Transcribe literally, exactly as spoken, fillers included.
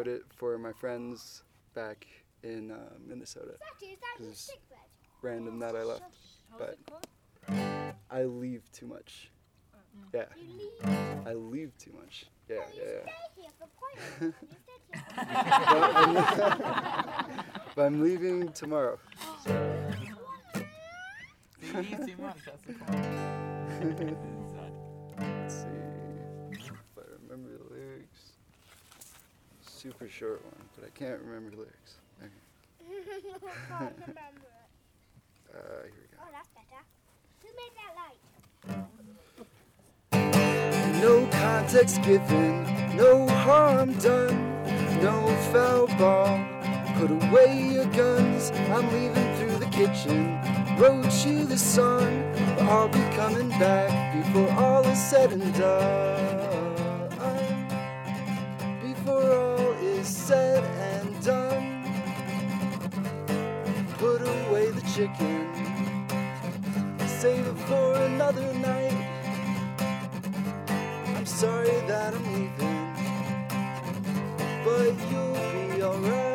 wrote it for my friends back in uh, Minnesota. It's random that I left, but I leave too much. Yeah, I leave too much. Yeah, yeah, yeah. but, I'm, but I'm leaving tomorrow. So. You leave too much. That's the point. Let's see if I remember the lyrics. Super short one, but I can't remember the lyrics. Okay. I can't remember it. Uh, here we go. Oh, that's better. Who made that light? No context given, no harm done, no foul ball. Put away your guns, I'm leaving through the kitchen. Wrote you this song, but I'll be coming back before all is said and done. Before all is said and done. Put away the chicken, save it for another night. I'm sorry that I'm leaving, but you'll be alright.